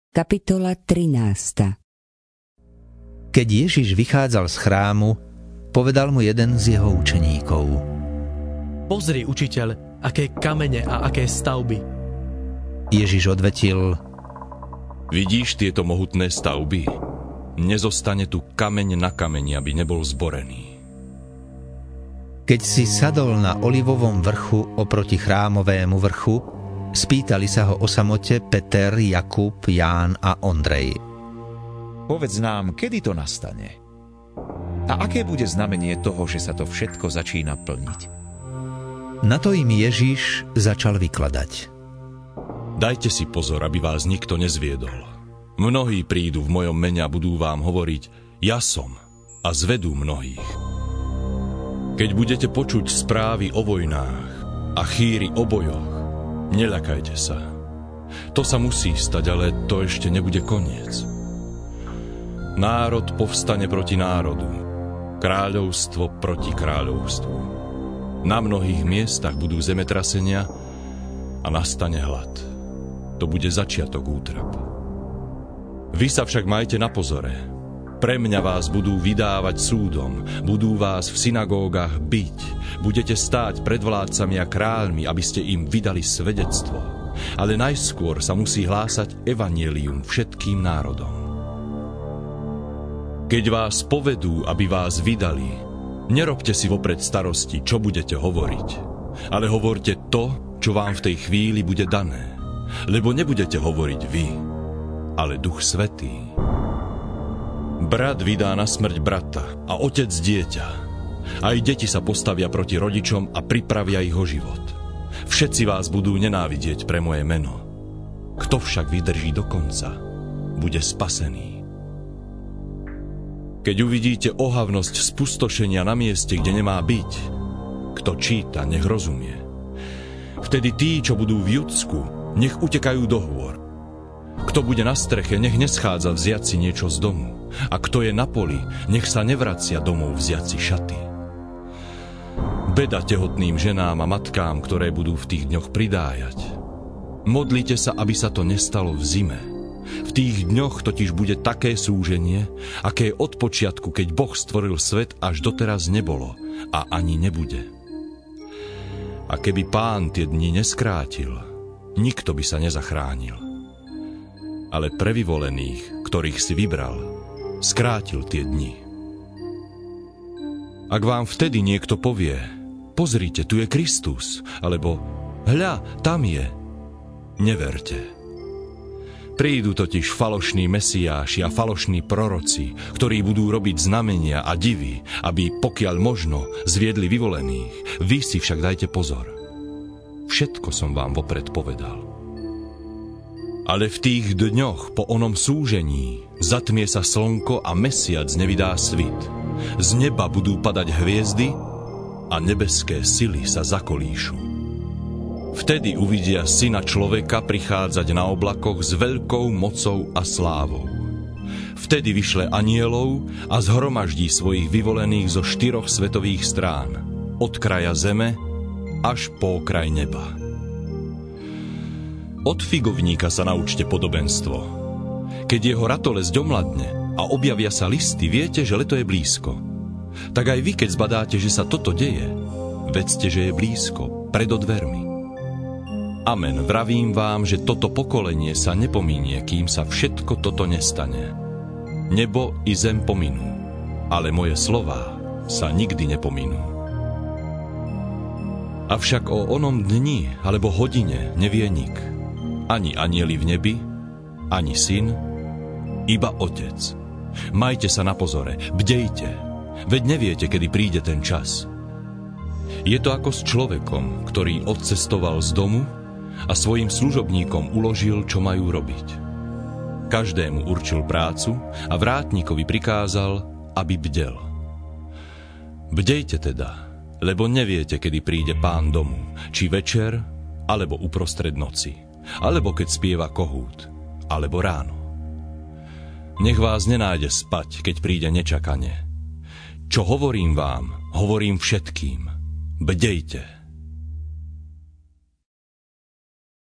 Kapitola 13. Keď Ježiš vychádzal z chrámu, povedal mu jeden z jeho učeníkov: Pozri, učiteľ, aké kamene a aké stavby. Ježiš odvetil: Vidíš tieto mohutné stavby? Nezostane tu kameň na kameni, aby nebol zborený. Keď si sadol na Olivovom vrchu oproti chrámovému vrchu, spýtali sa ho o samote Peter, Jakub, Ján a Ondrej. Povedz nám, kedy to nastane? A aké bude znamenie toho, že sa to všetko začína plniť? Na to im Ježiš začal vykladať. Dajte si pozor, aby vás nikto nezviedol. Mnohí prídu v mojom mene a budú vám hovoriť: Ja som, a zvedú mnohých. Keď budete počuť správy o vojnách a chýry o bojoch, neľakajte sa. To sa musí stať, ale to ešte nebude koniec. Národ povstane proti národu, kráľovstvo proti kráľovstvu. Na mnohých miestach budú zemetrasenia a nastane hlad. To bude začiatok útrap. Vy sa však majte na pozore. Pre mňa vás budú vydávať súdom, budú vás v synagógach biť, budete stáť pred vládcami a kráľmi, aby ste im vydali svedectvo. Ale najskôr sa musí hlásať evanjelium všetkým národom. Keď vás povedú, aby vás vydali, nerobte si vopred starosti, čo budete hovoriť, ale hovorte to, čo vám v tej chvíli bude dané, lebo nebudete hovoriť vy, ale Duch Svätý. Brat vydá na smrť brata a otec dieťa. Aj deti sa postavia proti rodičom a pripravia ich o život. Všetci vás budú nenávidieť pre moje meno. Kto však vydrží do konca, bude spasený. Keď uvidíte ohavnosť spustošenia na mieste, kde nemá byť, kto číta, nech rozumie. Vtedy tí, čo budú v Judsku, nech utekajú do hôr. Kto bude na streche, nech neschádza vziať si niečo z domu. A kto je na poli, nech sa nevracia domov vziať si šaty. Beda tehotným ženám a matkám, ktoré budú v tých dňoch pridájať. Modlite sa, aby sa to nestalo v zime. V tých dňoch totiž bude také súženie, aké od počiatku, keď Boh stvoril svet, až doteraz nebolo a ani nebude. A keby Pán tie dni neskrátil, nikto by sa nezachránil. Ale pre vyvolených, ktorých si vybral, skrátil tie dni. Ak vám vtedy niekto povie: Pozrite, tu je Kristus, alebo hľa, tam je, neverte. Prídu totiž falošní mesiáši a falošní proroci, ktorí budú robiť znamenia a divy, aby pokiaľ možno zviedli vyvolených. Vy si však dajte pozor. Všetko som vám vopred povedal. Ale v tých dňoch po onom súžení zatmie sa slnko a mesiac nevydá svit. Z neba budú padať hviezdy a nebeské sily sa zakolíšu. Vtedy uvidia Syna človeka prichádzať na oblakoch s veľkou mocou a slávou. Vtedy vyšle anjelov a zhromaždí svojich vyvolených zo 4 svetových strán, od kraja zeme až po okraj neba. Od figovníka sa naučte podobenstvo. Keď jeho ratole zdomladne a objavia sa listy, viete, že leto je blízko. Tak aj vy, keď zbadáte, že sa toto deje, vedzte, že je blízko, pred dvermi. Amen, vravím vám, že toto pokolenie sa nepominie, kým sa všetko toto nestane. Nebo i zem pominú, ale moje slová sa nikdy nepominú. Avšak o onom dni alebo hodine nevie nik. Ani anjeli v nebi, ani syn, iba Otec. Majte sa na pozore, bdejte, veď neviete, kedy príde ten čas. Je to ako s človekom, ktorý odcestoval z domu a svojim služobníkom uložil, čo majú robiť. Každému určil prácu a vrátnikovi prikázal, aby bdel. Bdejte teda, lebo neviete, kedy príde Pán domu, či večer, alebo uprostred noci, alebo keď spieva kohút, alebo ráno. Nech vás nenájde spať, keď príde nečakane. Čo hovorím vám, hovorím všetkým. Bdejte.